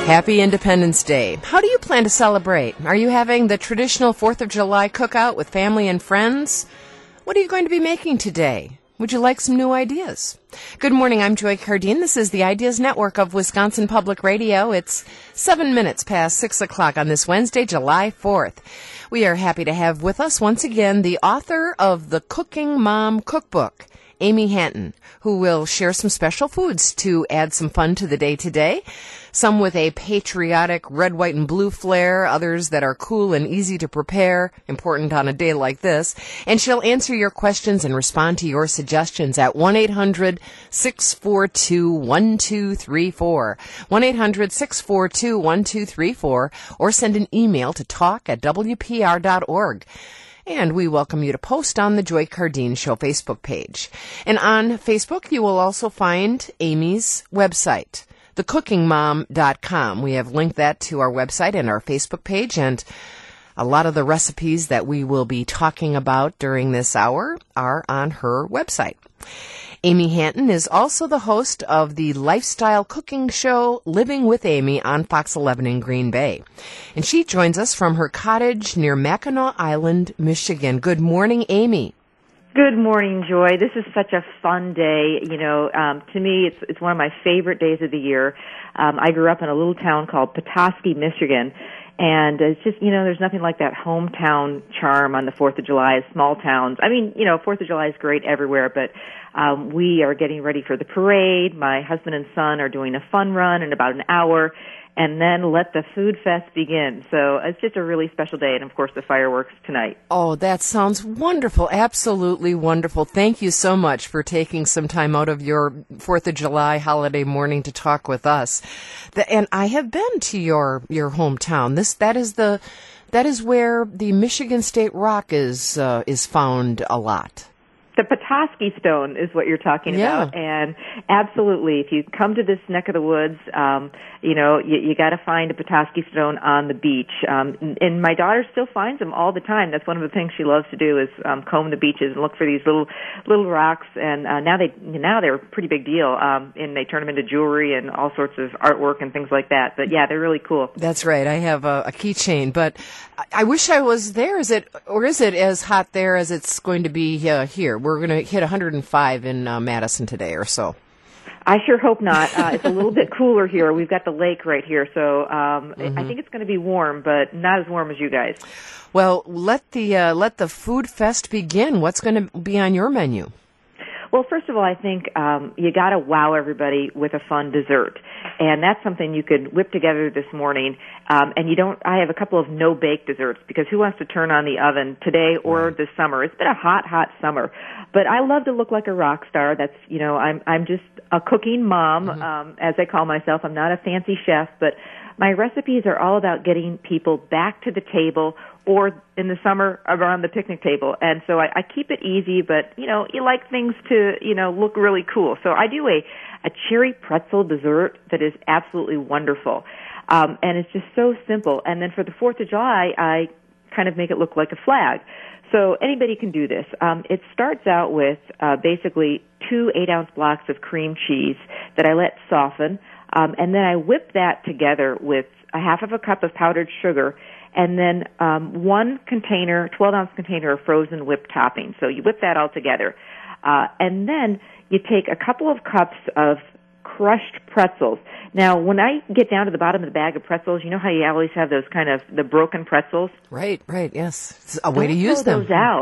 Happy Independence Day. How do you plan to celebrate? Are you having the traditional 4th of July cookout with family and friends? What are you going to be making today? Would you like some new ideas? Good morning, I'm Joy Cardine. This is the Ideas Network of Wisconsin Public Radio. It's 7 minutes past 6 o'clock on this Wednesday, July 4th. We are happy to have with us once again the author of the Cooking Mom Cookbook, Amy Hanton, who will share some special foods to add some fun to the day today. Some with a patriotic red, white, and blue flair, others that are cool and easy to prepare, important on a day like this. And she'll answer your questions and respond to your suggestions at 1-800-642-1234, 1-800-642-1234, or send an email to talk@wpr.org. And we welcome you to post on the Joy Cardine Show Facebook page. And on Facebook, you will also find Amy's website, thecookingmom.com. We have linked that to our website and our Facebook page, and a lot of the recipes that we will be talking about during this hour are on her website. Amy Hanton is also the host of the lifestyle cooking show Living with Amy on Fox 11 in Green Bay. And she joins us from her cottage near Mackinac Island, Michigan. Good morning, Amy. Good morning, Joy. This is such a fun day. To me, it's one of my favorite days of the year. I grew up in a little town called Petoskey, Michigan. And it's just, there's nothing like that hometown charm on the 4th of July, small towns. I mean, 4th of July is great everywhere, but we are getting ready for the parade. My husband and son are doing a fun run in about an hour, and then let the food fest begin. So it's just a really special day, and of course the fireworks tonight. Oh, that sounds wonderful. Absolutely wonderful. Thank you so much for taking some time out of your 4th of July holiday morning to talk with us. And I have been to your hometown. That is where the Michigan State Rock is found a lot. The Petoskey Stone is what you're talking about, and absolutely, if you come to this neck of the woods, you got to find a Petoskey Stone on the beach. And my daughter still finds them all the time. That's one of the things she loves to do is comb the beaches and look for these little rocks. And now they're a pretty big deal, and they turn them into jewelry and all sorts of artwork and things like that. But yeah, they're really cool. That's right. I have a keychain, but I wish I was there. Is it as hot there as it's going to be here? We're going to hit 105 in Madison today or so. I sure hope not. It's a little bit cooler here. We've got the lake right here, so I think it's going to be warm, but not as warm as you guys. Well, let the food fest begin. What's going to be on your menu? Well, first of all, I think you got to wow everybody with a fun dessert, and that's something you could whip together this morning. And I have a couple of no-bake desserts because who wants to turn on the oven today or this summer? It's been a hot, hot summer, but I love to look like a rock star. That's I'm just a cooking mom, as I call myself. I'm not a fancy chef, but my recipes are all about getting people back to the table or in the summer around the picnic table. And so I keep it easy, but, you like things to, look really cool. So I do a cherry pretzel dessert that is absolutely wonderful. And it's just so simple. And then for the 4th of July, I kind of make it look like a flag. So anybody can do this. It starts out with basically 2 8-ounce blocks of cream cheese that I let soften. And then I whip that together with a half of a cup of powdered sugar and then 1 container, 12-ounce container of frozen whipped topping. So you whip that all together. And then you take a couple of cups of crushed pretzels. Now, when I get down to the bottom of the bag of pretzels, you know how you always have those kind of the broken pretzels? Right, yes. It's a way to use them. Those out.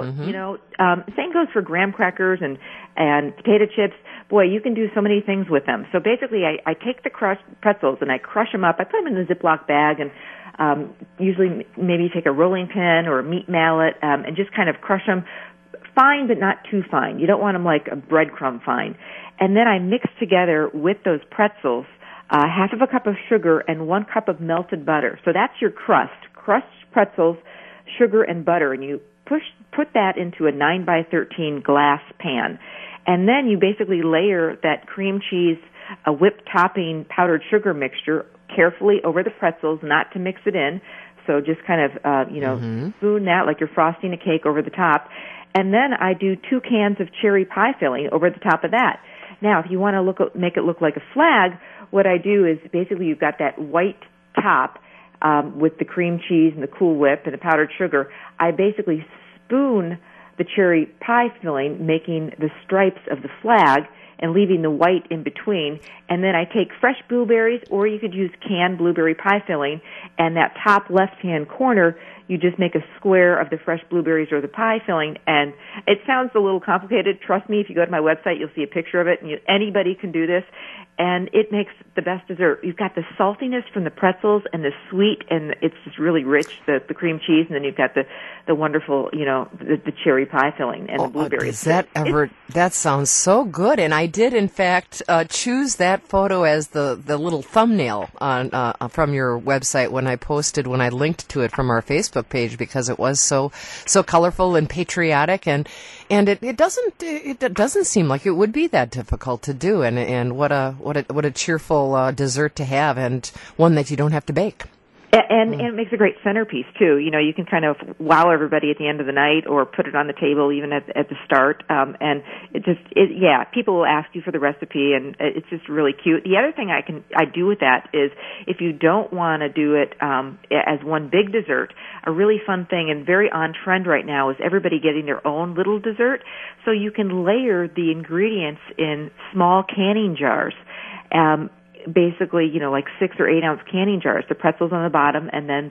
Same goes for graham crackers and potato chips. Boy, you can do so many things with them. So basically, I take the crushed pretzels and I crush them up. I put them in a Ziploc bag and usually maybe take a rolling pin or a meat mallet and just kind of crush them fine but not too fine. You don't want them like a breadcrumb fine. And then I mix together with those pretzels half of a cup of sugar and 1 cup of melted butter. So that's your crust. Crushed pretzels, sugar, and butter. And you put that into a 9x13 glass pan. And then you basically layer that cream cheese, a whipped topping, powdered sugar mixture carefully over the pretzels, not to mix it in. So just kind of, spoon that like you're frosting a cake over the top. And then I do 2 cans of cherry pie filling over the top of that. Now, if you want to make it look like a flag, what I do is basically you've got that white top, with the cream cheese and the Cool Whip and the powdered sugar, I basically spoon the cherry pie filling, making the stripes of the flag and leaving the white in between. And then I take fresh blueberries, or you could use canned blueberry pie filling, and that top left-hand corner, you just make a square of the fresh blueberries or the pie filling. And it sounds a little complicated. Trust me, if you go to my website, you'll see a picture of it, and anybody can do this. And it makes the best dessert. You've got the saltiness from the pretzels and the sweet, and it's just really rich, the cream cheese, and then you've got the wonderful, the cherry pie filling and the blueberries. That sounds so good. And I did, in fact, choose that photo as the little thumbnail on from your website when I linked to it from our Facebook page, because it was so colorful and patriotic, and it doesn't seem like it would be that difficult to do, and what a cheerful dessert to have, and one that you don't have to bake. And it makes a great centerpiece too. You can kind of wow everybody at the end of the night, or put it on the table even at the start. And people will ask you for the recipe, and it's just really cute. The other thing I do with that is, if you don't want to do it as one big dessert, a really fun thing and very on trend right now is everybody getting their own little dessert. So you can layer the ingredients in small canning jars. Basically, like 6 or 8 ounce canning jars, the pretzels on the bottom, and then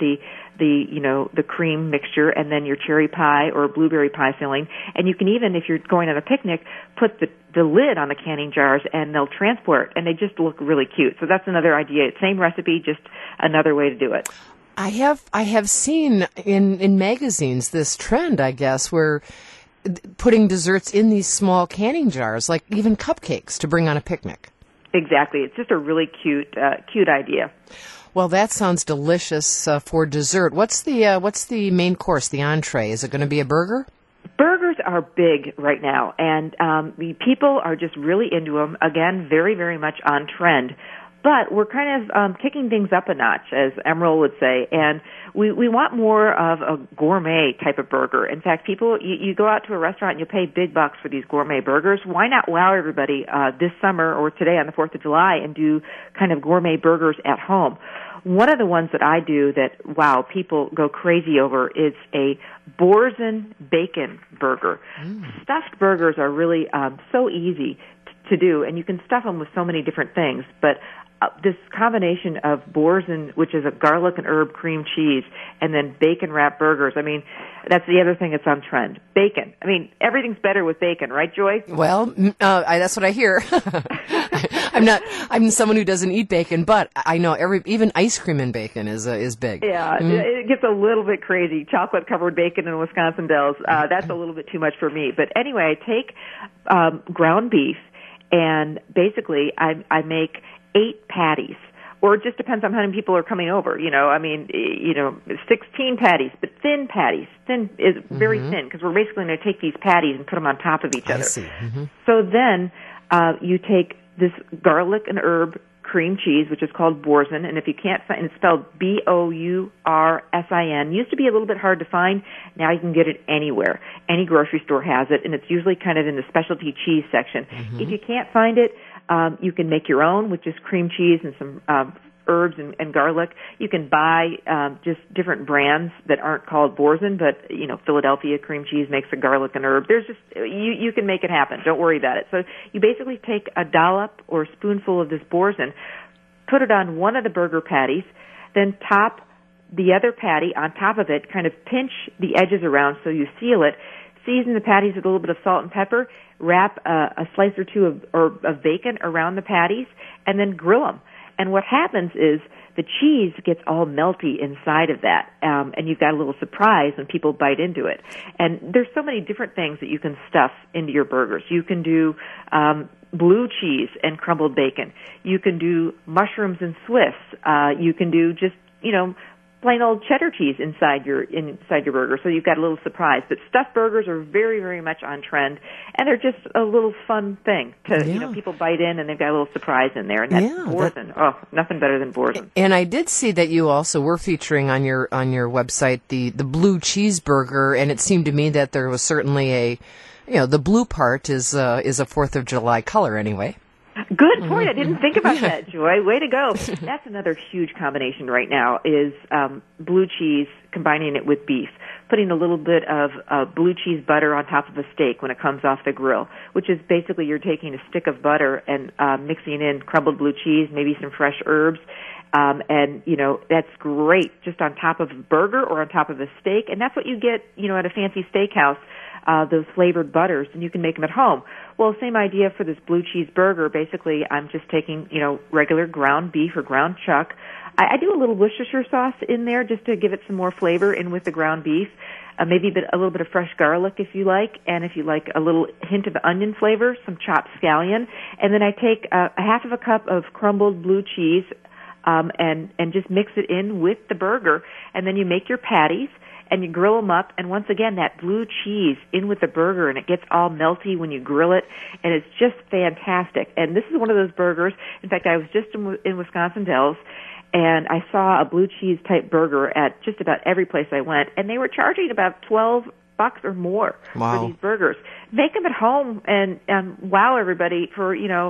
the cream mixture, and then your cherry pie or blueberry pie filling. And you can even, if you're going on a picnic, put the lid on the canning jars, and they'll transport, and they just look really cute. So that's another idea. Same recipe, just another way to do it. I have seen in magazines this trend, I guess, where putting desserts in these small canning jars, like even cupcakes, to bring on a picnic. Exactly. It's just a really cute idea. Well, that sounds delicious for dessert. What's the main course, the entree? Is it going to be a burger? Burgers are big right now, and people are just really into them. Again, very, very much on trend. But we're kind of kicking things up a notch, as Emerald would say, and we want more of a gourmet type of burger. In fact, people, you go out to a restaurant and you pay big bucks for these gourmet burgers. Why not wow everybody this summer or today on the 4th of July and do kind of gourmet burgers at home? One of the ones that I do that, wow, people go crazy over is a Boursin bacon burger. Stuffed burgers are really so easy to do, and you can stuff them with so many different things, but this combination of Boursin, which is a garlic and herb cream cheese, and then bacon-wrapped burgers. I mean, that's the other thing that's on trend. Bacon. I mean, everything's better with bacon, right, Joy? Well, that's what I hear. I'm someone who doesn't eat bacon, but I know even ice cream and bacon is big. Yeah, It gets a little bit crazy. Chocolate-covered bacon in Wisconsin Dells. That's a little bit too much for me. But anyway, I take ground beef, and basically I make 8 patties, or it just depends on how many people are coming over. 16 patties, but thin patties. Thin is very thin, because we're basically going to take these patties and put them on top of each other. I see. So then you take this garlic and herb cream cheese, which is called Boursin, and if you can't find, it's spelled Boursin. Used to be a little bit hard to find. Now you can get it anywhere. Any grocery store has it, and it's usually kind of in the specialty cheese section. If you can't find it, you can make your own with just cream cheese and some herbs and garlic. You can buy just different brands that aren't called Boursin, but Philadelphia cream cheese makes a garlic and herb. There's just you can make it happen. Don't worry about it. So you basically take a dollop or a spoonful of this Boursin, put it on one of the burger patties, then top the other patty on top of it, kind of pinch the edges around so you seal it. Season the patties with a little bit of salt and pepper. Wrap a slice or two of bacon around the patties, and then grill them. And what happens is the cheese gets all melty inside of that, and you've got a little surprise when people bite into it. And there's so many different things that you can stuff into your burgers. You can do blue cheese and crumbled bacon. You can do mushrooms and Swiss. You can do just plain old cheddar cheese inside your burger, so you've got a little surprise. But stuffed burgers are very, very much on trend, and they're just a little fun thing to people bite in, and they've got a little surprise in there. And that's Boursin. Nothing better than Boursin. And I did see that you also were featuring on your website the blue cheeseburger, and it seemed to me that there was certainly the blue part is a 4th of July color anyway. Good point. I didn't think about that, Joy. Way to go. That's another huge combination right now is blue cheese, combining it with beef, putting a little bit of blue cheese butter on top of a steak when it comes off the grill, which is basically you're taking a stick of butter and mixing in crumbled blue cheese, maybe some fresh herbs, and, that's great just on top of a burger or on top of a steak. And that's what you get, at a fancy steakhouse, those flavored butters, and you can make them at home. Well, same idea for this blue cheese burger. Basically, I'm just taking, regular ground beef or ground chuck. I do a little Worcestershire sauce in there just to give it some more flavor in with the ground beef. Maybe a little bit of fresh garlic if you like, and if you like a little hint of onion flavor, some chopped scallion. And then I take a half of a cup of crumbled blue cheese, and just mix it in with the burger. And then you make your patties and you grill them up. And once again, that blue cheese in with the burger, and it gets all melty when you grill it, and it's just fantastic. And this is one of those burgers. In fact, I was just in Wisconsin Dells, and I saw a blue cheese type burger at just about every place I went, and they were charging about $12 or more for these burgers. Make them at home and wow everybody for,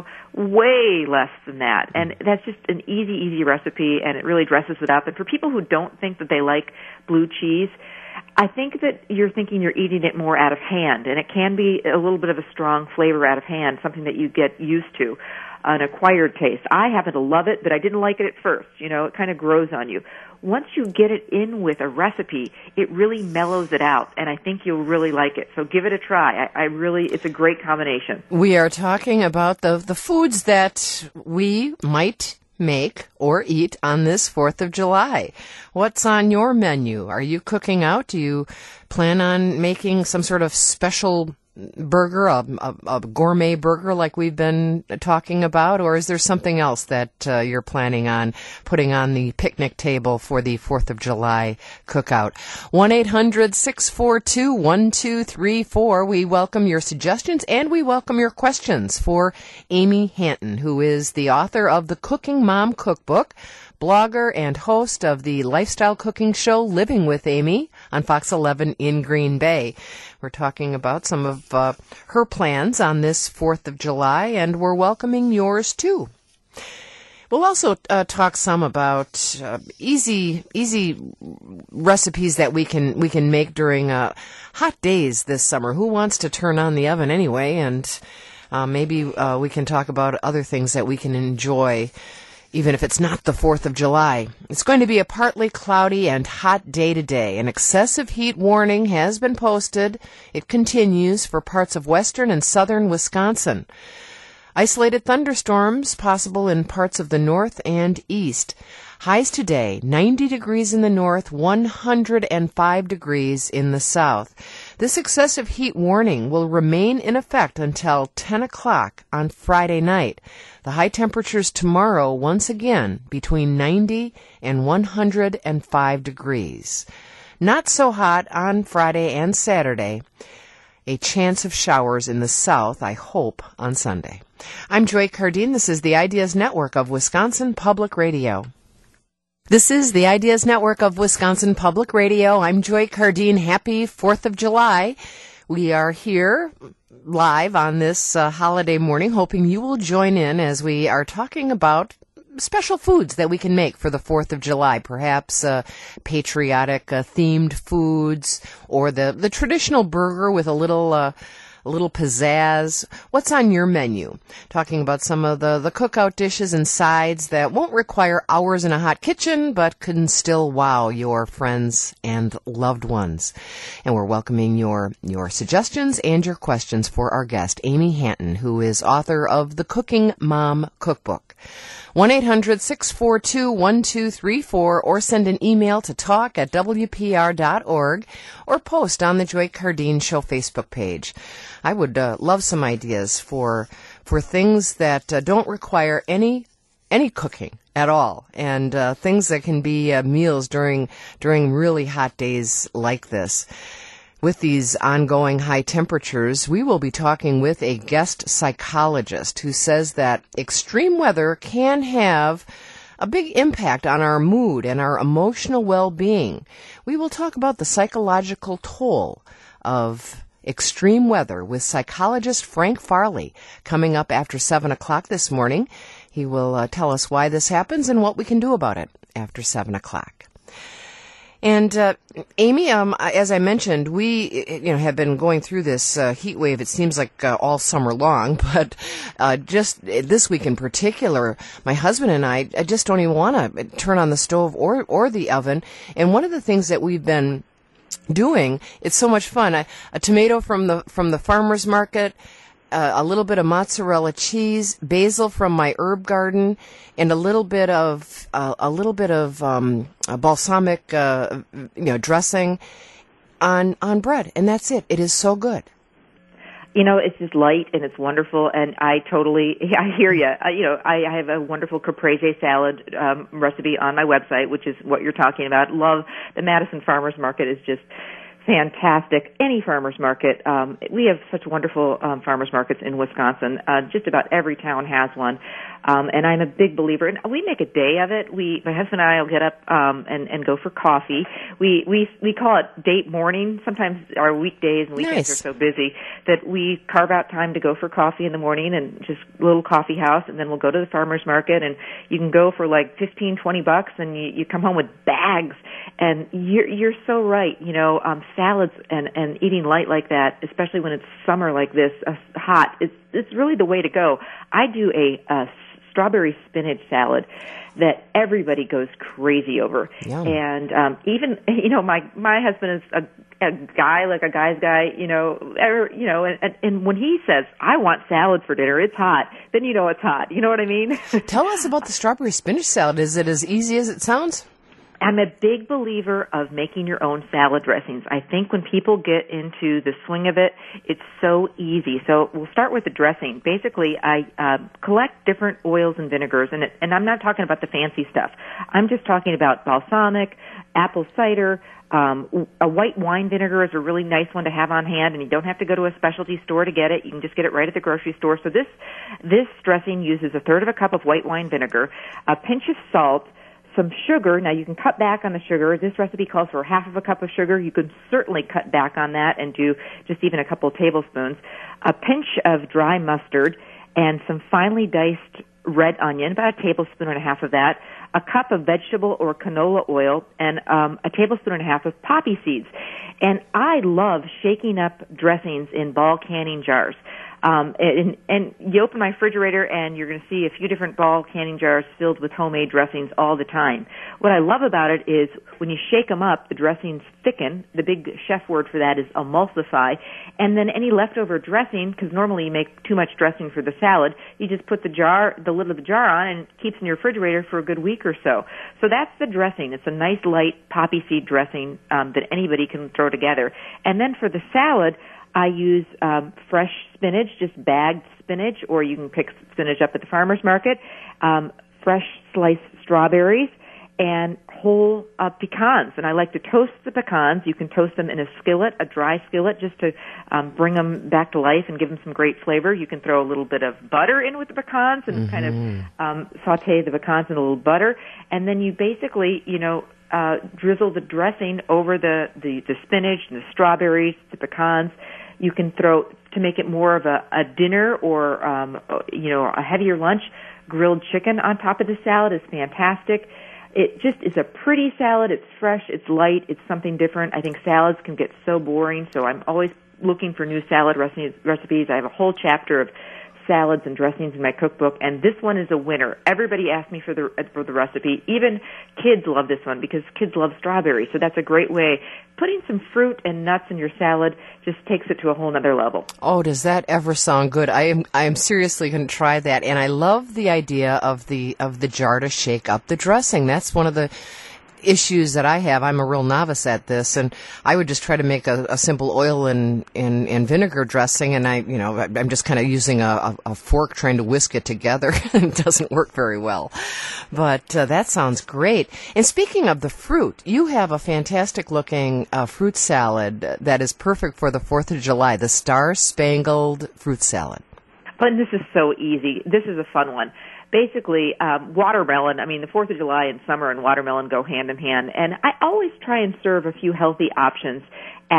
way less than that. And that's just an easy recipe, and it really dresses it up. And for people who don't think that they like blue cheese, I think that you're thinking you're eating it more out of hand, and it can be a little bit of a strong flavor out of hand, something that you get used to, an acquired taste. I happen to love it, but I didn't like it at first. It kind of grows on you. Once you get it in with a recipe, it really mellows it out, and I think you'll really like it. So give it a try. It's a great combination. We are talking about the foods that we might make or eat on this 4th of July. What's on your menu? Are you cooking out? Do you plan on making some sort of special burger, a gourmet burger like we've been talking about, or is there something else that you're planning on putting on the picnic table for the 4th of July cookout? 1-800-642-1234. We welcome your suggestions and we welcome your questions for Amy Hanton, who is the author of the Cooking Mom Cookbook, blogger and host of the lifestyle cooking show Living with Amy on Fox 11 in Green Bay. We're talking about some of her plans on this 4th of July, and we're welcoming yours too. We'll also talk some about easy recipes that we can make during hot days this summer. Who wants to turn on the oven anyway? And maybe we can talk about other things that we can enjoy even if it's not the 4th of July. It's going to be a partly cloudy and hot day today. An excessive heat warning has been posted. It continues for parts of western and southern Wisconsin. Isolated thunderstorms possible in parts of the north and east. Highs today, 90 degrees in the north, 105 degrees in the south. This excessive heat warning will remain in effect until 10 o'clock on Friday night. The high temperatures tomorrow, once again, between 90 and 105 degrees. Not so hot on Friday and Saturday. A chance of showers in the south, I hope, on Sunday. I'm Joy Cardine. This is the Ideas Network of Wisconsin Public Radio. This is the Ideas Network of Wisconsin Public Radio. I'm Joy Cardine. Happy 4th of July. We are here live on this holiday morning, hoping you will join in as we are talking about special foods that we can make for the 4th of July, perhaps patriotic themed foods, or the traditional burger with a little pizzazz. What's on your menu? Talking about some of the cookout dishes and sides that won't require hours in a hot kitchen, but can still wow your friends and loved ones. And we're welcoming your suggestions and your questions for our guest, Amy Hanton, who is author of the Cooking Mom Cookbook. 1-800-642-1234, or send an email to talk@wpr.org, or post on the Joy Cardine Show Facebook page. I would love some ideas for things that don't require any cooking at all, and things that can be meals during really hot days like this. With these ongoing high temperatures, we will be talking with a guest psychologist who says that extreme weather can have a big impact on our mood and our emotional well-being. We will talk about the psychological toll of Extreme Weather with psychologist Frank Farley coming up after 7 o'clock this morning. He will tell us why this happens and what we can do about it after 7 o'clock. And Amy, as I mentioned, we have been going through this heat wave. It seems like all summer long, but just this week in particular, my husband and I just don't even want to turn on the stove or the oven. And one of the things that we've been doing, it's so much fun. A tomato from the farmer's market, a little bit of mozzarella cheese, basil from my herb garden, and a little bit of balsamic dressing on bread, and that's it. It is so good. It's just light and it's wonderful, and I hear you. I have a wonderful caprese salad recipe on my website, which is what you're talking about. Love the Madison Farmers Market is just fantastic. Any farmers market. We have such wonderful farmers markets in Wisconsin. Just about every town has one. And I'm a big believer, and we make a day of it. My husband and I will get up and go for coffee. We call it date morning. Sometimes our weekdays and weekends are so busy that we carve out time to go for coffee in the morning and just a little coffee house, and then we'll go to the farmers market, and you can go for like $15-20, and you come home with bags. And you're so right. Salads and eating light like that, especially when it's summer like this, hot, it's really the way to go. I do a strawberry spinach salad that everybody goes crazy over. Yum. And even my husband is a guy, like a guy's guy, and when he says, I want salad for dinner, it's hot, then it's hot. You know what I mean? Tell us about the strawberry spinach salad. Is it as easy as it sounds? I'm a big believer of making your own salad dressings. I think when people get into the swing of it, it's so easy. So we'll start with the dressing. Basically, I collect different oils and vinegars, and I'm not talking about the fancy stuff. I'm just talking about balsamic, apple cider. A white wine vinegar is a really nice one to have on hand, and you don't have to go to a specialty store to get it. You can just get it right at the grocery store. So this dressing uses 1/3 cup of white wine vinegar, a pinch of salt, some sugar. Now, you can cut back on the sugar. This recipe calls for 1/2 cup of sugar. You could certainly cut back on that and do just even a couple of tablespoons. A pinch of dry mustard and some finely diced red onion, about 1.5 tablespoons of that, a cup of vegetable or canola oil, and 1.5 tablespoons of poppy seeds. And I love shaking up dressings in ball canning jars. And you open my refrigerator and you're going to see a few different ball canning jars filled with homemade dressings all the time. What I love about it is when you shake them up, the dressings thicken. The big chef word for that is emulsify. And then any leftover dressing, because normally you make too much dressing for the salad, you just put the lid of the jar on, and it keeps in your refrigerator for a good week or so. So that's the dressing. It's a nice light poppy seed dressing that anybody can throw together. And then for the salad, I use fresh spinach, just bagged spinach, or you can pick spinach up at the farmer's market, fresh sliced strawberries, and whole pecans. And I like to toast the pecans. You can toast them in a skillet, a dry skillet, just to bring them back to life and give them some great flavor. You can throw a little bit of butter in with the pecans and kind of saute the pecans in a little butter. And then you basically, drizzle the dressing over the spinach and the strawberries, the pecans. You can throw, to make it more of a dinner or, a heavier lunch, grilled chicken on top of the salad is fantastic. It just is a pretty salad. It's fresh. It's light. It's something different. I think salads can get so boring, so I'm always looking for new salad recipes. I have a whole chapter of salads and dressings in my cookbook, and this one is a winner. Everybody asked me for the recipe. Even kids love this one because kids love strawberries, so that's a great way. Putting some fruit and nuts in your salad just takes it to a whole nother level. Oh, does that ever sound good? I am seriously going to try that, and I love the idea of the jar to shake up the dressing. That's one of the issues that I have. I'm a real novice at this, and I would just try to make a simple oil and vinegar dressing, and I'm just kind of using a fork trying to whisk it together. It doesn't work very well, but that sounds great. And speaking of the fruit, you have a fantastic looking fruit salad that is perfect for the 4th of July, the Star Spangled Fruit Salad. But this is so easy. This is a fun one. Basically, watermelon, the 4th of July and summer and watermelon go hand in hand. And I always try and serve a few healthy options at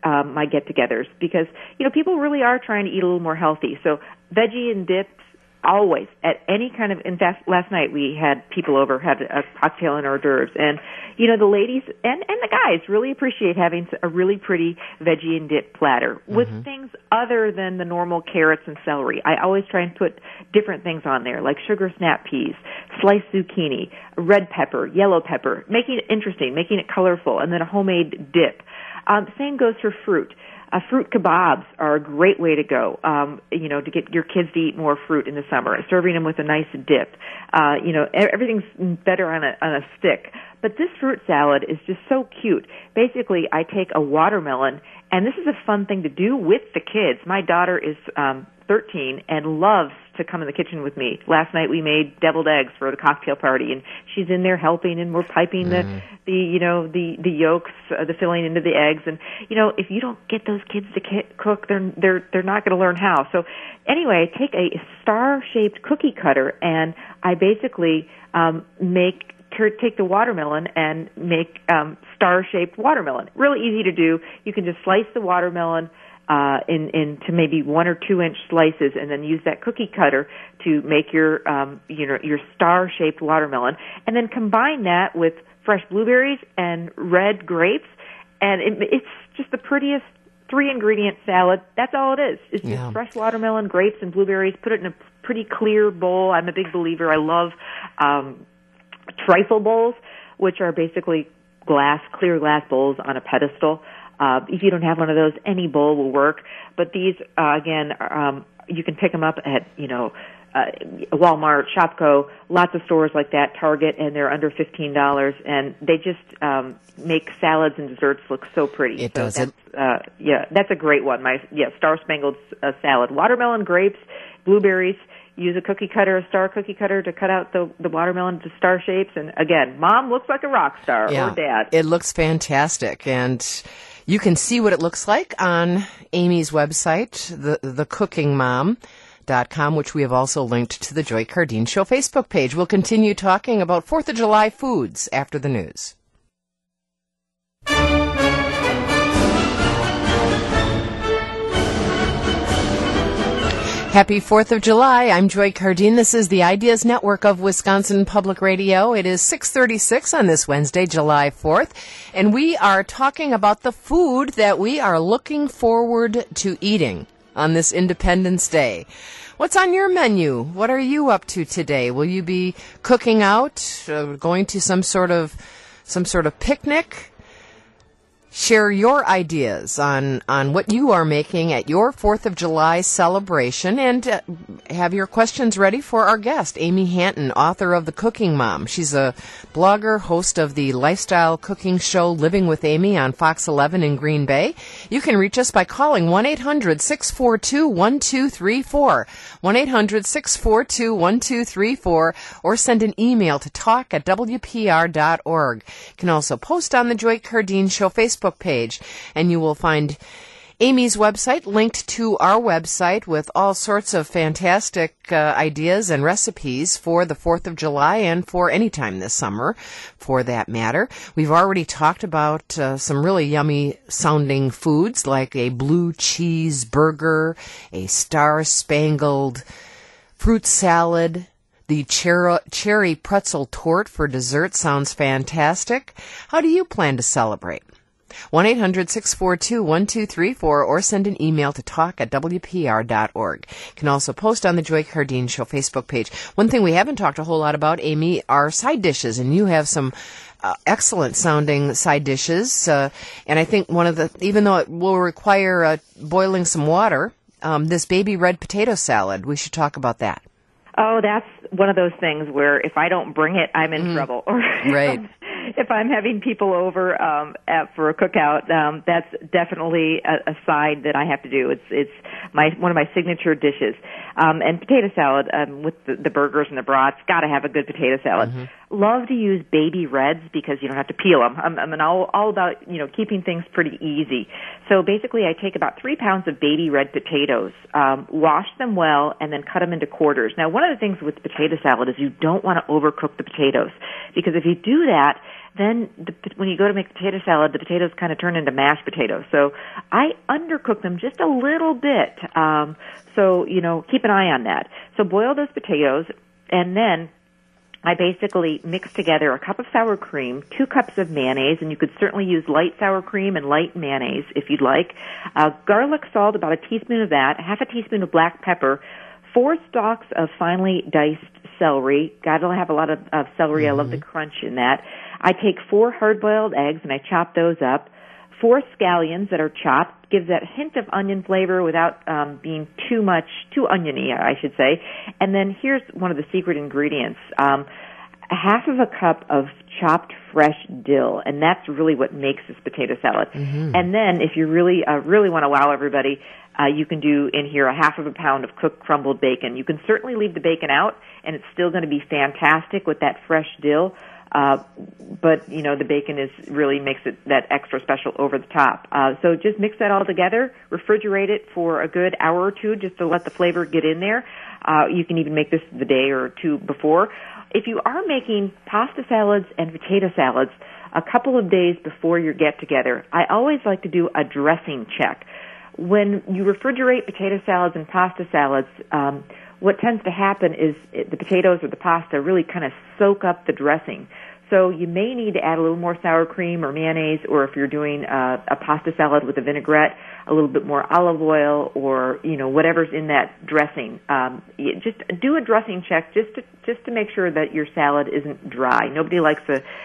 my get-togethers because, people really are trying to eat a little more healthy. So veggie and dips, always, at any kind of, in fact, last night we had people over, had a cocktail and hors d'oeuvres, and, the ladies and the guys really appreciate having a really pretty veggie and dip platter with things other than the normal carrots and celery. I always try and put different things on there, like sugar snap peas, sliced zucchini, red pepper, yellow pepper, making it interesting, making it colorful, and then a homemade dip. Same goes for fruit. Fruit kebabs are a great way to go, to get your kids to eat more fruit in the summer, serving them with a nice dip. Everything's better on a stick. But this fruit salad is just so cute. Basically, I take a watermelon, and this is a fun thing to do with the kids. My daughter is 13 and loves to come in the kitchen with me. Last night we made deviled eggs for the cocktail party, and she's in there helping, and we're piping the yolks, the filling into the eggs. And if you don't get those kids to cook, they're not going to learn how. So anyway, I take a star-shaped cookie cutter, and I basically take the watermelon and make star-shaped watermelon. Really easy to do. You can just slice the watermelon into maybe 1 or 2 inch slices, and then use that cookie cutter to make your star-shaped watermelon, and then combine that with fresh blueberries and red grapes, and it's just the prettiest 3-ingredient salad. That's all it is. It's just fresh watermelon, grapes, and blueberries. Put it in a pretty clear bowl. I'm a big believer. I love trifle bowls, which are basically clear glass bowls on a pedestal. If you don't have one of those, any bowl will work. But these, you can pick them up at, Walmart, Shopko, lots of stores like that, Target, and they're under $15. And they just make salads and desserts look so pretty. It does. That's a great one. Star-Spangled salad. Watermelon, grapes, blueberries. Use a cookie cutter, a star cookie cutter, to cut out the watermelon to star shapes. And again, Mom looks like a rock star, or Dad. It looks fantastic. And you can see what it looks like on Amy's website, thecookingmom.com, which we have also linked to the Joy Cardine Show Facebook page. We'll continue talking about 4th of July foods after the news. Happy 4th of July. I'm Joy Cardine. This is the Ideas Network of Wisconsin Public Radio. It is 6:36 on this Wednesday, July 4th, and we are talking about the food that we are looking forward to eating on this Independence Day. What's on your menu? What are you up to today? Will you be cooking out, going to some sort of picnic? Share your ideas on what you are making at your 4th of July celebration, and have your questions ready for our guest, Amy Hanton, author of The Cooking Mom. She's a blogger, host of the lifestyle cooking show Living with Amy on Fox 11 in Green Bay. You can reach us by calling 1-800-642-1234, 1-800-642-1234, or send an email to talk@wpr.org. You can also post on the Joy Cardine Show Facebook page, and you will find Amy's website linked to our website with all sorts of fantastic ideas and recipes for the 4th of July and for any time this summer, for that matter. We've already talked about some really yummy sounding foods like a blue cheese burger, a star-spangled fruit salad. The cherry pretzel torte for dessert sounds fantastic. How do you plan to celebrate? 1-800-642-1234, or send an email to talk@wpr.org. You can also post on the Joy Cardine Show Facebook page. One thing we haven't talked a whole lot about, Amy, are side dishes, and you have some excellent sounding side dishes. And I think even though it will require boiling some water, this baby red potato salad, we should talk about that. Oh, that's one of those things where if I don't bring it, I'm in trouble. Right. If I'm having people over for a cookout, that's definitely a side that I have to do. It's one of my signature dishes. And potato salad with the burgers and the brats, got to have a good potato salad. love to use baby reds because you don't have to peel them. I'm all about, keeping things pretty easy. So basically I take about 3 pounds of baby red potatoes, wash them well, and then cut them into quarters. Now, one of the things with potato salad is you don't want to overcook the potatoes, because if you do that, then when you go to make potato salad, the potatoes kind of turn into mashed potatoes. So I undercook them just a little bit. So keep an eye on that. So boil those potatoes, and then I basically mix together a cup of sour cream, 2 cups of mayonnaise, and you could certainly use light sour cream and light mayonnaise if you'd like. Garlic salt, about a teaspoon of that, half a teaspoon of black pepper, 4 stalks of finely diced celery. Gotta have a lot of celery. I love the crunch in that. I take 4 hard-boiled eggs, and I chop those up. 4 scallions that are chopped, gives that hint of onion flavor without being too oniony, I should say. And then here's one of the secret ingredients. Half of a cup of chopped fresh dill, and that's really what makes this potato salad. And then if you really want to wow everybody, you can do in here a half of a pound of cooked crumbled bacon. You can certainly leave the bacon out, and it's still going to be fantastic with that fresh dill. But the bacon really makes it that extra special over the top. So just mix that all together, refrigerate it for a good hour or 2 just to let the flavor get in there. You can even make this the day or 2 before. If you are making pasta salads and potato salads a couple of days before your get-together, I always like to do a dressing check. When you refrigerate potato salads and pasta salads, what tends to happen is the potatoes or the pasta really kind of soak up the dressing. So you may need to add a little more sour cream or mayonnaise, or if you're doing a pasta salad with a vinaigrette, a little bit more olive oil, or whatever's in that dressing. Just do a dressing check just to make sure that your salad isn't dry. Nobody likes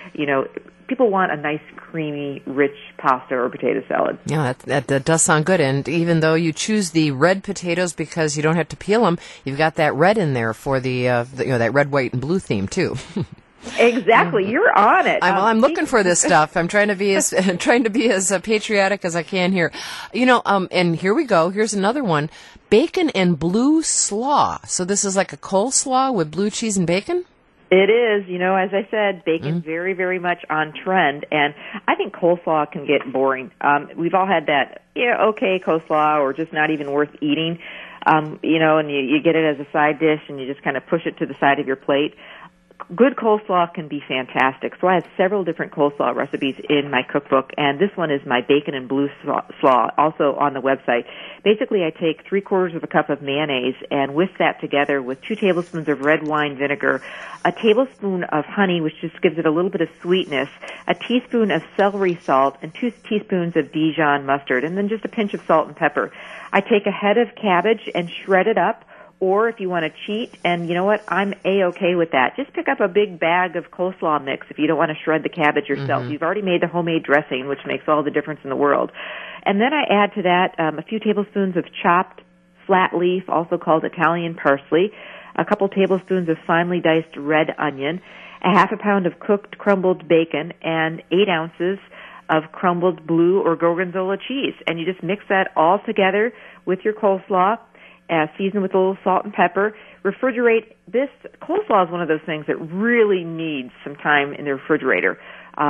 people want a nice, creamy, rich pasta or potato salad. Yeah, that does sound good. And even though you choose the red potatoes because you don't have to peel them, you've got that red in there for the that red, white, and blue theme too. Exactly, you're on it. I'm looking for this stuff. I'm trying to be as patriotic as I can here. And here we go. Here's another one: bacon and blue slaw. So this is like a coleslaw with blue cheese and bacon. It is. As I said, bacon's very, very much on trend, and I think coleslaw can get boring. We've all had that, okay coleslaw, or just not even worth eating, and you get it as a side dish, and you just kind of push it to the side of your plate. Good coleslaw can be fantastic. So I have several different coleslaw recipes in my cookbook, and this one is my bacon and blue slaw, also on the website. Basically, I take 3/4 of a cup of mayonnaise and whisk that together with 2 tablespoons of red wine vinegar, a tablespoon of honey, which just gives it a little bit of sweetness, a teaspoon of celery salt, and 2 teaspoons of Dijon mustard, and then just a pinch of salt and pepper. I take a head of cabbage and shred it up. Or if you want to cheat, and you know what, I'm A-okay with that. Just pick up a big bag of coleslaw mix if you don't want to shred the cabbage yourself. You've already made the homemade dressing, which makes all the difference in the world. And then I add to that a few tablespoons of chopped flat leaf, also called Italian parsley, a couple tablespoons of finely diced red onion, a half a pound of cooked crumbled bacon, and 8 ounces of crumbled blue or gorgonzola cheese. And you just mix that all together with your coleslaw. Season with a little salt and pepper. Refrigerate. This coleslaw is one of those things that really needs some time in the refrigerator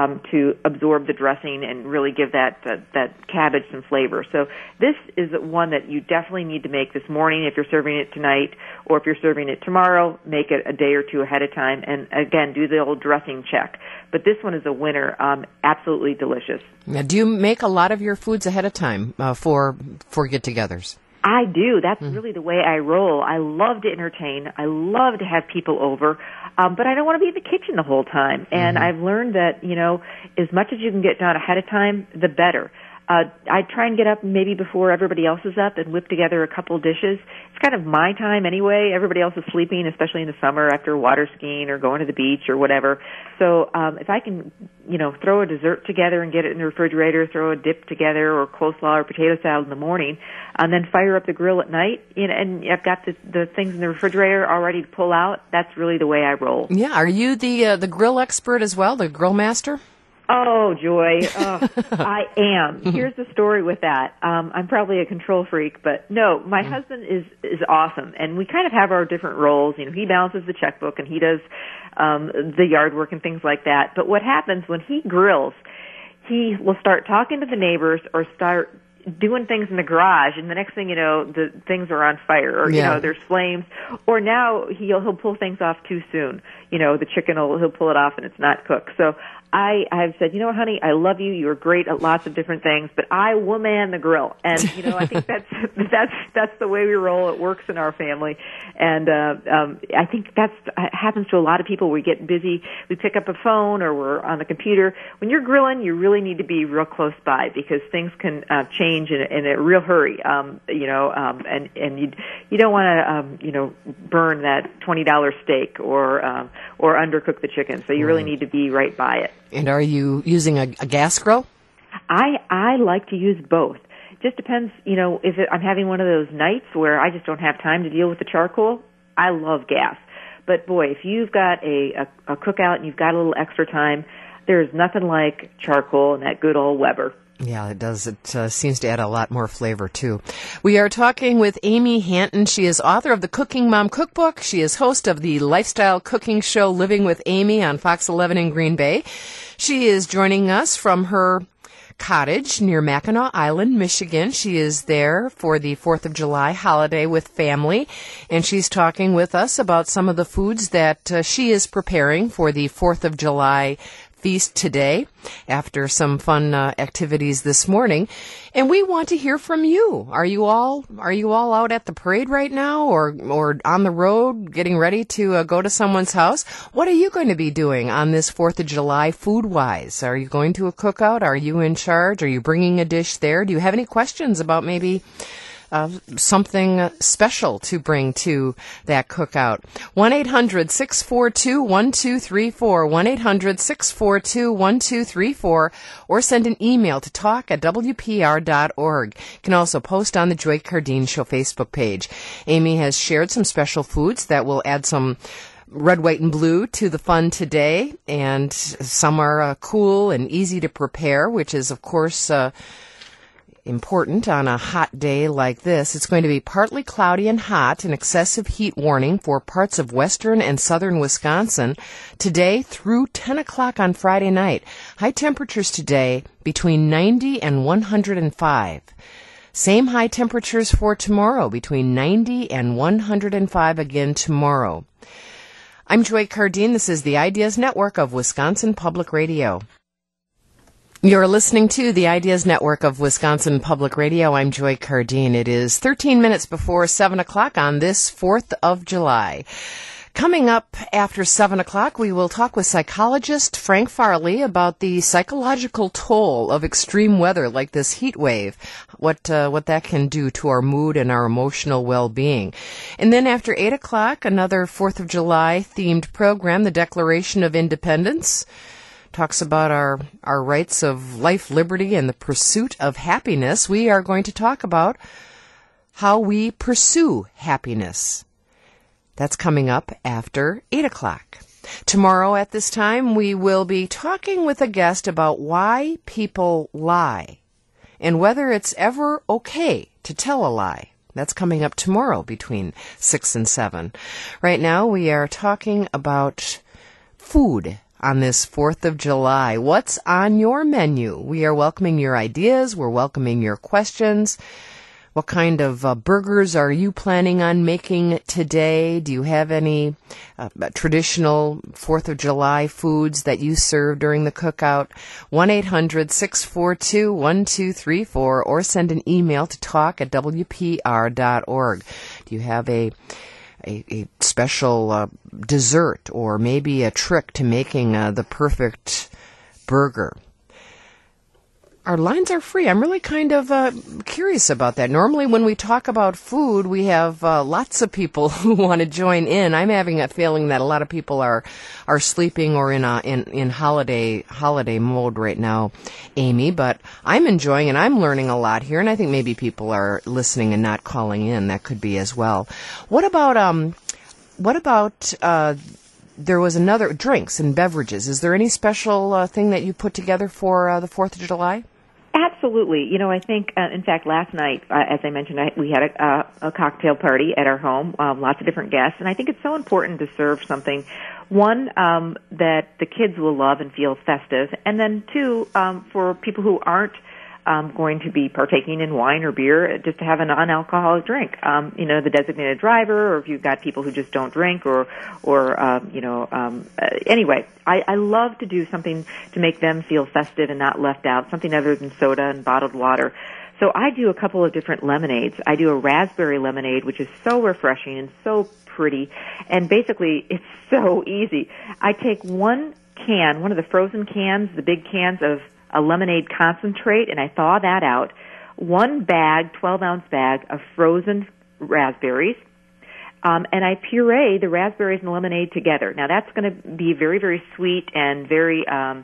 to absorb the dressing and really give that cabbage some flavor. So this is one that you definitely need to make this morning if you're serving it tonight, or if you're serving it tomorrow, make it a day or 2 ahead of time. And again, do the old dressing check. But this one is a winner. Absolutely delicious. Now, do you make a lot of your foods ahead of time for get-togethers? I do. That's really the way I roll. I love to entertain. I love to have people over, but I don't want to be in the kitchen the whole time. And I've learned that, as much as you can get done ahead of time, the better. I try and get up maybe before everybody else is up and whip together a couple dishes. It's kind of my time anyway. Everybody else is sleeping, especially in the summer after water skiing or going to the beach or whatever. So if I can, throw a dessert together and get it in the refrigerator, throw a dip together or coleslaw or potato salad in the morning, and then fire up the grill at night, and I've got the things in the refrigerator all ready to pull out, that's really the way I roll. Yeah. Are you the grill expert as well, the grill master? Oh, Joy. I am. Here's the story with that. I'm probably a control freak, but no, my husband is awesome, and we kind of have our different roles. You know, he balances the checkbook, and he does the yard work and things like that. But what happens when he grills, he will start talking to the neighbors or start doing things in the garage, and the next thing you know, the things are on fire, or you know, there's flames. Or now he'll pull things off too soon. You know, the chicken he'll pull it off and it's not cooked. So I've said, you know what, honey, I love you. You're great at lots of different things, but I will man the grill. And you know, I think that's the way we roll. It works in our family, and I think that happens to a lot of people. We get busy, we pick up a phone, or we're on the computer. When you're grilling, you really need to be real close by because things can change in a real hurry. You know, and you don't want to burn that $20 steak or undercook the chicken. So you really need to be right by it. And are you using a gas grill? I like to use both. Just depends, you know, if I'm having one of those nights where I just don't have time to deal with the charcoal, I love gas. But boy, if you've got a cookout and you've got a little extra time, there's nothing like charcoal and that good old Weber. Yeah, it does. It seems to add a lot more flavor, too. We are talking with Amy Hanton. She is author of the Cooking Mom Cookbook. She is host of the lifestyle cooking show Living with Amy on Fox 11 in Green Bay. She is joining us from her cottage near Mackinac Island, Michigan. She is there for the 4th of July holiday with family, and she's talking with us about some of the foods that she is preparing for the 4th of July feast today after some fun activities this morning. And we want to hear from you. Are you all out at the parade right now or on the road getting ready to go to someone's house? What are you going to be doing on this 4th of July food-wise? Are you going to a cookout? Are you in charge? Are you bringing a dish there? Do you have any questions about maybe something special to bring to that cookout? 1-800-642-1234, 1-800-642-1234, or send an email to talk@wpr.org. You can also post on the Joy Cardeen Show Facebook page. Amy has shared some special foods that will add some red, white, and blue to the fun today, and some are cool and easy to prepare, which is, of course, important on a hot day like this. It's going to be partly cloudy and hot, an excessive heat warning for parts of western and southern Wisconsin today through 10 o'clock on Friday night. High temperatures today between 90 and 105. Same high temperatures for tomorrow, between 90 and 105 again tomorrow. I'm Joy Cardeen. This is the Ideas Network of Wisconsin Public Radio. You're listening to the Ideas Network of Wisconsin Public Radio. I'm Joy Cardeen. It is 13 minutes before 7 o'clock on this 4th of July. Coming up after 7 o'clock, we will talk with psychologist Frank Farley about the psychological toll of extreme weather like this heat wave, what that can do to our mood and our emotional well-being. And then after 8 o'clock, another 4th of July themed program, the Declaration of Independence. Talks about our rights of life, liberty, and the pursuit of happiness. We are going to talk about how we pursue happiness. That's coming up after 8 o'clock. Tomorrow at this time, we will be talking with a guest about why people lie and whether it's ever okay to tell a lie. That's coming up tomorrow between 6 and 7. Right now, we are talking about food. On this 4th of July, what's on your menu? We are welcoming your ideas. We're welcoming your questions. What kind of burgers are you planning on making today? Do you have any traditional 4th of July foods that you serve during the cookout? 1-800-642-1234, or send an email to talk@wpr.org. Do you have a special dessert or maybe a trick to making the perfect burger? Our lines are free. I'm really kind of curious about that. Normally when we talk about food, we have lots of people who want to join in. I'm having a feeling that a lot of people are sleeping or in holiday mode right now, Amy, but I'm enjoying and I'm learning a lot here, and I think maybe people are listening and not calling in. That could be as well. What about there was another, drinks and beverages. Is there any special thing that you put together for the 4th of July? Absolutely. You know, I think, in fact, last night, as I mentioned, we had a cocktail party at our home, lots of different guests, and I think it's so important to serve something, one, that the kids will love and feel festive, and then two, for people who aren't going to be partaking in wine or beer, just to have a non-alcoholic drink. You know, the designated driver, or if you've got people who just don't drink, anyway, I love to do something to make them feel festive and not left out, something other than soda and bottled water. So I do a couple of different lemonades. I do a raspberry lemonade, which is so refreshing and so pretty, and basically it's so easy. I take one of the frozen cans, the big cans of a lemonade concentrate, and I thaw that out. One bag, 12-ounce bag of frozen raspberries, and I puree the raspberries and lemonade together. Now that's going to be very, very sweet and very,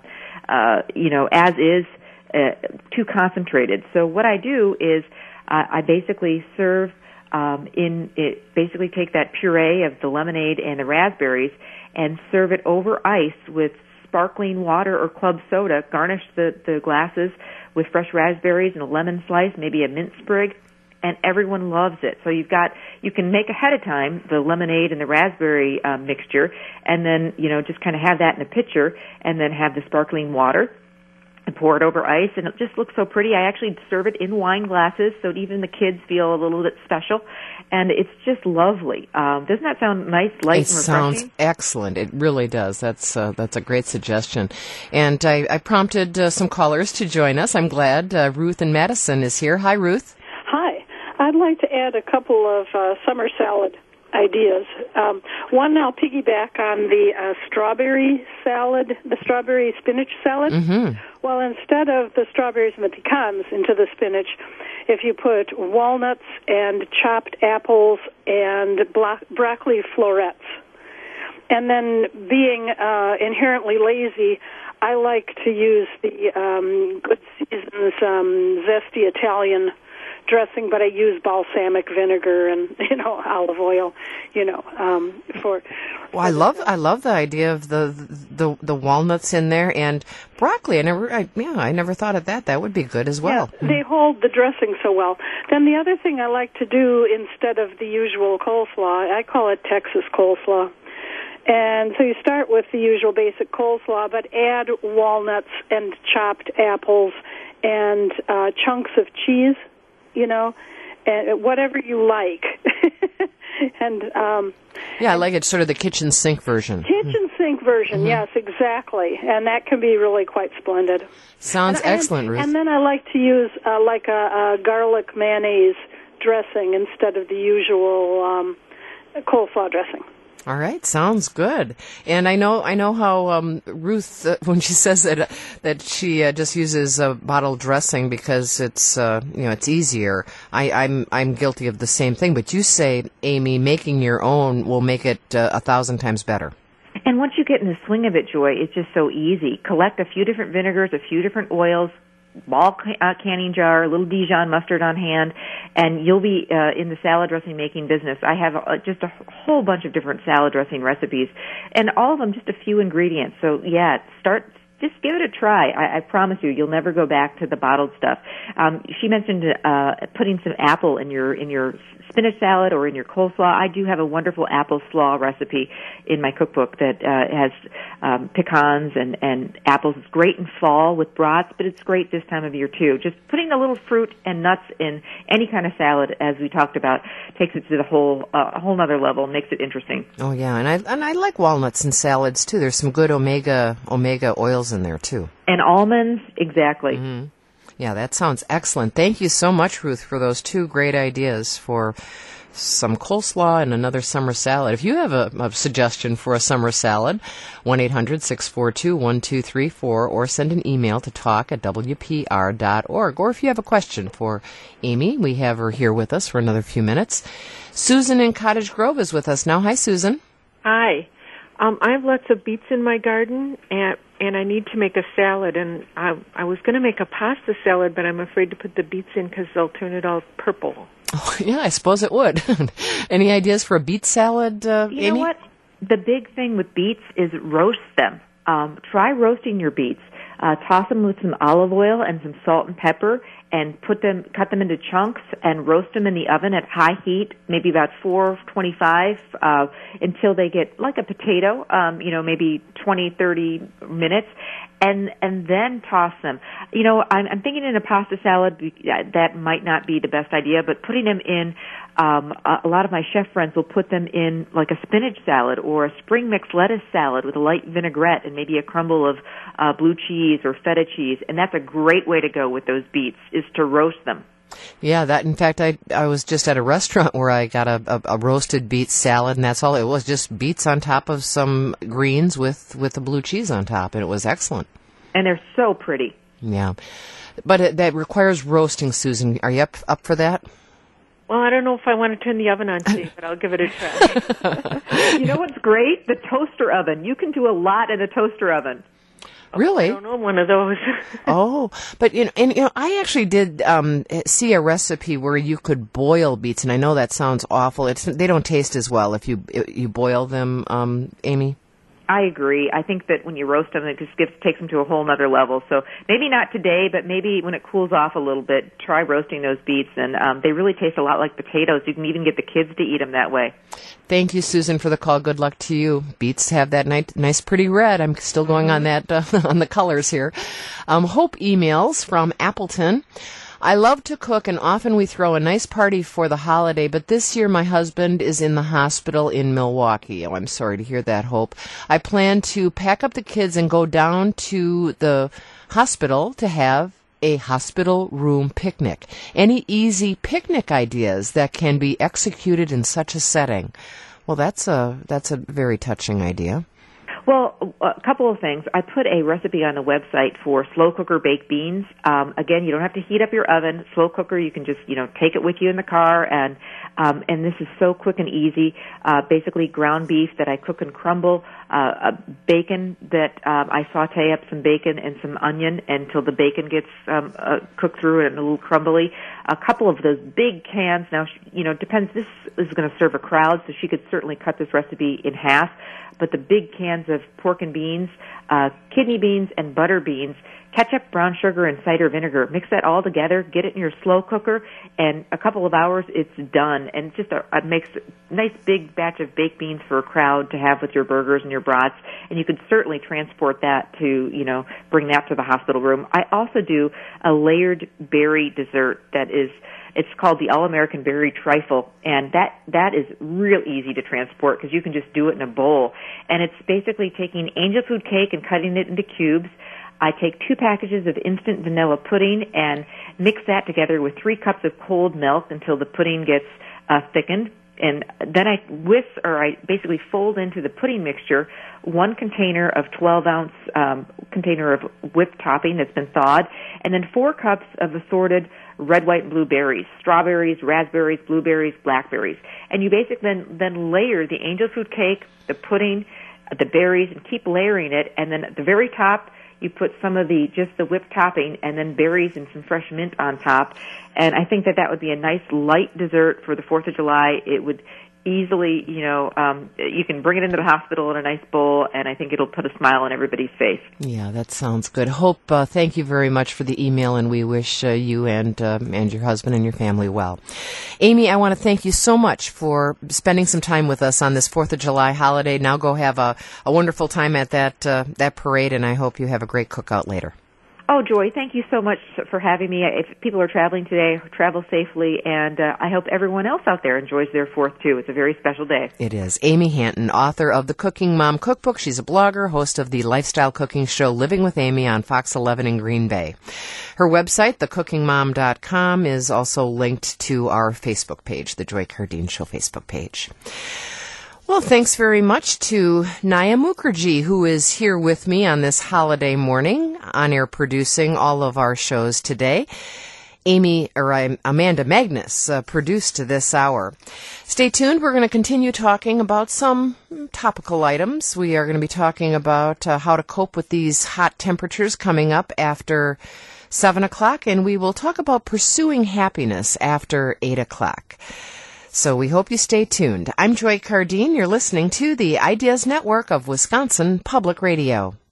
as is, too concentrated. So what I do is I basically serve basically take that puree of the lemonade and the raspberries and serve it over ice with sparkling water or club soda. Garnish the glasses with fresh raspberries and a lemon slice, maybe a mint sprig, and everyone loves it. So you can make ahead of time the lemonade and the raspberry mixture, and then, just kind of have that in a pitcher, and then have the sparkling water and pour it over ice, and it just looks so pretty. I actually serve it in wine glasses, so even the kids feel a little bit special, and it's just lovely. Doesn't that sound nice, light, and refreshing? It sounds excellent. It really does. That's a great suggestion. And I prompted some callers to join us. I'm glad Ruth in Madison is here. Hi, Ruth. Hi. I'd like to add a couple of summer salad ideas. One, I'll piggyback on the strawberry salad, the strawberry spinach salad. Mm-hmm. Well, instead of the strawberries and the pecans into the spinach, if you put walnuts and chopped apples and broccoli florets, and then being inherently lazy, I like to use the Good Seasons zesty Italian dressing, but I use balsamic vinegar and olive oil, for. Well, I love the idea of the walnuts in there and broccoli. I never thought of that. That would be good as well. Yeah, they hold the dressing so well. Then the other thing I like to do instead of the usual coleslaw, I call it Texas coleslaw. And so you start with the usual basic coleslaw, but add walnuts and chopped apples and chunks of cheese. And whatever you like. And I like it, sort of the kitchen sink version. Kitchen sink version, mm-hmm. Yes, exactly. And that can be really quite splendid. Sounds excellent, Ruth. And then I like to use like a garlic mayonnaise dressing instead of the usual coleslaw dressing. All right, sounds good. And I know how Ruth, when she says that she just uses a bottled dressing because it's it's easier. I'm guilty of the same thing. But you say, Amy, making your own will make it 1,000 times better. And once you get in the swing of it, Joy, it's just so easy. Collect a few different vinegars, a few different oils, small canning jar, a little Dijon mustard on hand, and you'll be in the salad dressing making business. I have just a whole bunch of different salad dressing recipes, and all of them just a few ingredients. So, just give it a try. I promise you'll never go back to the bottled stuff. She mentioned putting some apple in your spinach salad or in your coleslaw. I do have a wonderful apple slaw recipe in my cookbook that has pecans and apples. It's great in fall with brats, but it's great this time of year too. Just putting a little fruit and nuts in any kind of salad, as we talked about, takes it to the whole nother level, makes it interesting. Oh yeah, and I like walnuts in salads too. There's some good omega oils in there too. And almonds, exactly. Mm-hmm. Yeah, that sounds excellent. Thank you so much, Ruth, for those two great ideas for some coleslaw and another summer salad. If you have a suggestion for a summer salad, 1-800-642-1234, or send an email to talk@wpr.org. Or if you have a question for Amy, we have her here with us for another few minutes. Susan in Cottage Grove is with us now. Hi, Susan. Hi. I have lots of beets in my garden, and I need to make a salad. And I was going to make a pasta salad, but I'm afraid to put the beets in because they'll turn it all purple. Oh, yeah, I suppose it would. Any ideas for a beet salad, Amy? You know what? The big thing with beets is roast them. Try roasting your beets. Toss them with some olive oil and some salt and pepper, and cut them into chunks and roast them in the oven at high heat, maybe about 425, until they get like a potato, maybe 20, 30 minutes, and then toss them. I'm thinking in a pasta salad, that might not be the best idea, but putting them in, a lot of my chef friends will put them in like a spinach salad or a spring mix lettuce salad with a light vinaigrette and maybe a crumble of blue cheese or feta cheese, and that's a great way to go with those beets, is to roast them. Yeah, in fact, I was just at a restaurant where I got a roasted beet salad, and that's all it was, just beets on top of some greens with the blue cheese on top, and it was excellent. And they're so pretty. Yeah. But that requires roasting, Susan. Are you up for that? Well, I don't know if I want to turn the oven on today, but I'll give it a try. You know what's great? The toaster oven. You can do a lot in a toaster oven. Really? I don't know one of those. Oh, but I actually did see a recipe where you could boil beets, and I know that sounds awful. They don't taste as well if you boil them, Amy. I agree. I think that when you roast them, it just takes them to a whole other level. So maybe not today, but maybe when it cools off a little bit, try roasting those beets, and they really taste a lot like potatoes. You can even get the kids to eat them that way. Thank you, Susan, for the call. Good luck to you. Beets have that nice, pretty red. I'm still going on that on the colors here. Hope emails from Appleton. I love to cook, and often we throw a nice party for the holiday, but this year my husband is in the hospital in Milwaukee. Oh, I'm sorry to hear that, Hope. I plan to pack up the kids and go down to the hospital to have a hospital room picnic. Any easy picnic ideas that can be executed in such a setting? Well, that's a very touching idea. Well, a couple of things. I put a recipe on the website for slow cooker baked beans. Again, you don't have to heat up your oven. Slow cooker, you can just, take it with you in the car, and this is so quick and easy. Basically ground beef that I cook and crumble, bacon that I saute up some bacon and some onion until the bacon gets cooked through and a little crumbly. A couple of those big cans. Now, depends. This is going to serve a crowd, so she could certainly cut this recipe in half. But the big cans of pork and beans, kidney beans, and butter beans, ketchup, brown sugar, and cider vinegar. Mix that all together. Get it in your slow cooker, and a couple of hours, it's done. And just it makes a nice big batch of baked beans for a crowd to have with your burgers and your brats. And you could certainly transport that to, bring that to the hospital room. I also do a layered berry dessert it's called the All-American Berry Trifle, and that is real easy to transport because you can just do it in a bowl. And it's basically taking angel food cake and cutting it into cubes. I take 2 packages of instant vanilla pudding and mix that together with 3 cups of cold milk until the pudding gets thickened. And then I basically fold into the pudding mixture 1 container of 12-ounce container of whipped topping that's been thawed, and then 4 cups of assorted red, white, and blue berries, strawberries, raspberries, blueberries, blackberries. And you basically then layer the angel food cake, the pudding, the berries, and keep layering it. And then at the very top, you put some of the whipped topping and then berries and some fresh mint on top. And I think that would be a nice light dessert for the 4th of July. It would easily, you can bring it into the hospital in a nice bowl, and I think it'll put a smile on everybody's face. Yeah, that sounds good. Hope, thank you very much for the email, and we wish you and your husband and your family well. Amy, I want to thank you so much for spending some time with us on this 4th of July holiday. Now go have a wonderful time at that parade, and I hope you have a great cookout later. Oh, Joy, thank you so much for having me. If people are traveling today, travel safely, and I hope everyone else out there enjoys their 4th, too. It's a very special day. It is. Amy Hanton, author of the Cooking Mom Cookbook. She's a blogger, host of the lifestyle cooking show Living with Amy on Fox 11 in Green Bay. Her website, thecookingmom.com, is also linked to our Facebook page, the Joy Cardine Show Facebook page. Well, thanks very much to Naya Mukherjee, who is here with me on this holiday morning, on-air producing all of our shows today. Amanda Magnus produced this hour. Stay tuned. We're going to continue talking about some topical items. We are going to be talking about how to cope with these hot temperatures coming up after 7 o'clock, and we will talk about pursuing happiness after 8 o'clock. So we hope you stay tuned. I'm Joy Cardine. You're listening to the Ideas Network of Wisconsin Public Radio.